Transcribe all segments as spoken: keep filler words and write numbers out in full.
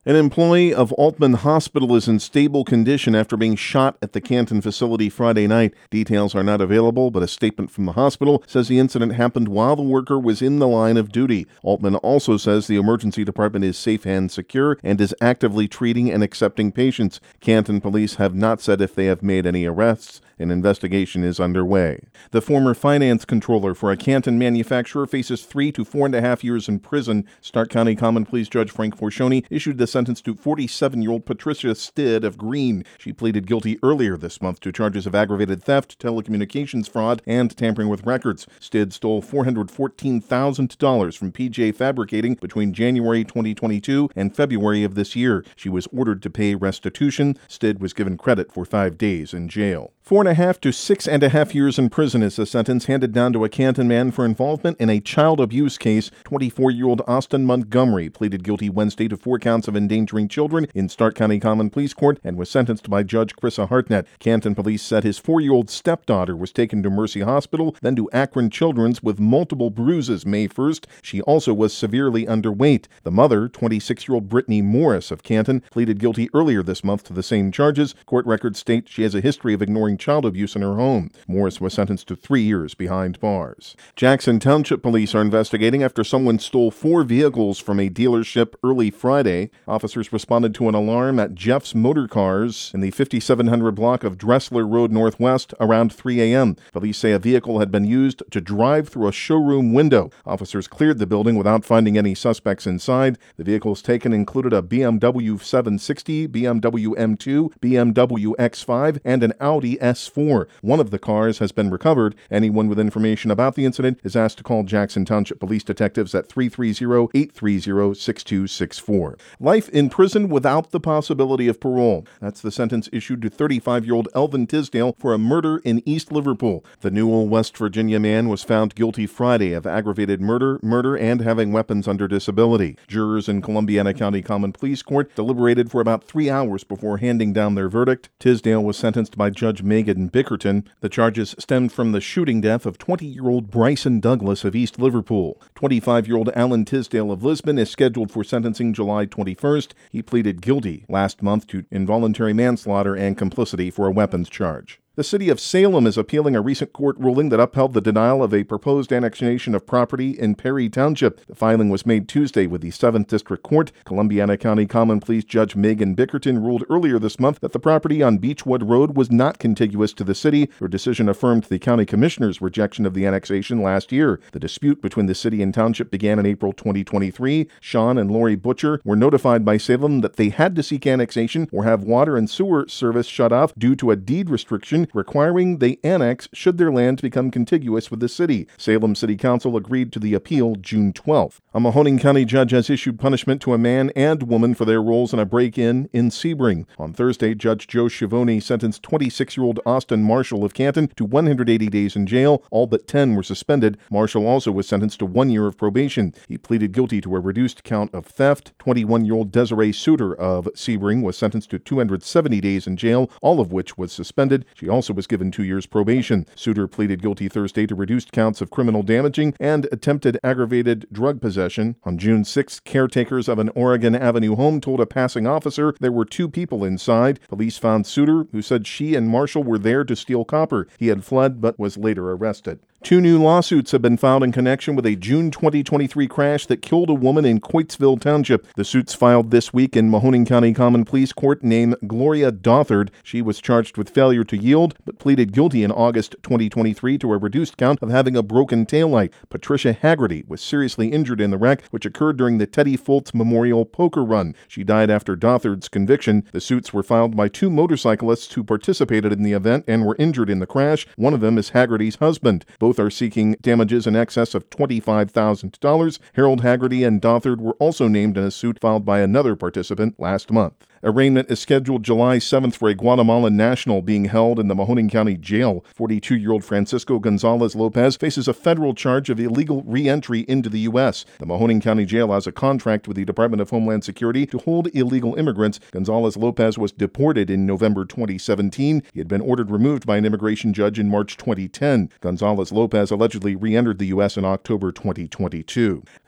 An employee of Altman Hospital is in stable condition after being shot at the Canton facility Friday night. Details are not available, but a statement from the hospital says the incident happened while the worker was in the line of duty. Altman also says the emergency department is safe and secure and is actively treating and accepting patients. Canton police have not said if they have made any arrests. An investigation is underway. The former finance controller for a Canton manufacturer faces three to four and a half years in prison. Stark County Common Pleas Judge Frank Forcioni issued the sentence to forty-seven-year-old Patricia Stidd of Greene. She pleaded guilty earlier this month to charges of aggravated theft, telecommunications fraud, and tampering with records. Stidd stole four hundred fourteen thousand dollars from P J Fabricating between January twenty twenty-two and February of this year. She was ordered to pay restitution. Stidd was given credit for five days in jail. Four and a half to six and a half years in prison is the sentence handed down to a Canton man for involvement in a child abuse case. twenty-four-year-old Austin Montgomery pleaded guilty Wednesday to four counts of endangering children in Stark County Common Pleas Court and was sentenced by Judge Chrissa Hartnett. Canton police said his four-year-old stepdaughter was taken to Mercy Hospital, then to Akron Children's with multiple bruises May first. She also was severely underweight. The mother, twenty-six-year-old Brittany Morris of Canton, pleaded guilty earlier this month to the same charges. Court records state she has a history of ignoring child abuse in her home. Morris was sentenced to three years behind bars. Jackson Township police are investigating after someone stole four vehicles from a dealership early Friday. Officers responded to an alarm at Jeff's Motor Cars in the fifty-seven hundred block of Dressler Road Northwest around three a.m. Police say a vehicle had been used to drive through a showroom window. Officers cleared the building without finding any suspects inside. The vehicles taken included a B M W seven sixty, B M W M two, B M W X five, and an Audi S four. One of the cars has been recovered. Anyone with information about the incident is asked to call Jackson Township Police Detectives at three three zero, eight three zero, six two six four. Life in prison without the possibility of parole. That's the sentence issued to thirty-five-year-old Elvin Tisdale for a murder in East Liverpool. The Newell, West Virginia man was found guilty Friday of aggravated murder, murder, and having weapons under disability. Jurors in Columbiana County Common Pleas Court deliberated for about three hours before handing down their verdict. Tisdale was sentenced by Judge Megan Bickerton. The charges stemmed from the shooting death of twenty-year-old Bryson Douglas of East Liverpool. twenty-five-year-old Alan Tisdale of Lisbon is scheduled for sentencing July twenty-first. He pleaded guilty last month to involuntary manslaughter and complicity for a weapons charge. The city of Salem is appealing a recent court ruling that upheld the denial of a proposed annexation of property in Perry Township. The filing was made Tuesday with the seventh District Court. Columbiana County Common Pleas Judge Megan Bickerton ruled earlier this month that the property on Beechwood Road was not contiguous to the city. Her decision affirmed the county commissioner's rejection of the annexation last year. The dispute between the city and township began in April twenty twenty-three. Sean and Lori Butcher were notified by Salem that they had to seek annexation or have water and sewer service shut off due to a deed restriction requiring they annex should their land become contiguous with the city. Salem City Council agreed to the appeal June twelfth. A Mahoning County judge has issued punishment to a man and woman for their roles in a break-in in Sebring. On Thursday, Judge Joe Schiavone sentenced twenty-six-year-old Austin Marshall of Canton to one hundred eighty days in jail. All but ten were suspended. Marshall also was sentenced to one year of probation. He pleaded guilty to a reduced count of theft. twenty-one-year-old Desiree Suter of Sebring was sentenced to two hundred seventy days in jail, all of which was suspended. She also was given two years probation. Suter pleaded guilty Thursday to reduced counts of criminal damaging and attempted aggravated drug possession. On June sixth, caretakers of an Oregon Avenue home told a passing officer there were two people inside. Police found Suter, who said she and Marshall were there to steal copper. He had fled but was later arrested. Two new lawsuits have been filed in connection with a June twenty twenty-three crash that killed a woman in Coatesville Township. The suits filed this week in Mahoning County Common Pleas Court named Gloria Dothard. She was charged with failure to yield, but pleaded guilty in August twenty twenty-three to a reduced count of having a broken taillight. Patricia Haggerty was seriously injured in the wreck, which occurred during the Teddy Foltz Memorial Poker Run. She died after Dothard's conviction. The suits were filed by two motorcyclists who participated in the event and were injured in the crash. One of them is Haggerty's husband. Both are seeking damages in excess of twenty-five thousand dollars. Harold Haggerty and Dothard were also named in a suit filed by another participant last month. Arraignment is scheduled July seventh for a Guatemalan national being held in the Mahoning County Jail. forty-two-year-old Francisco Gonzalez Lopez faces a federal charge of illegal re-entry into the U S. The Mahoning County Jail has a contract with the Department of Homeland Security to hold illegal immigrants. Gonzalez Lopez was deported in November twenty seventeen. He had been ordered removed by an immigration judge in March twenty ten. Gonzalez Lopez allegedly re-entered the U S in October twenty twenty-two.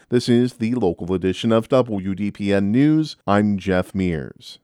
This is the local edition of W D P N News. I'm Jeff Mears.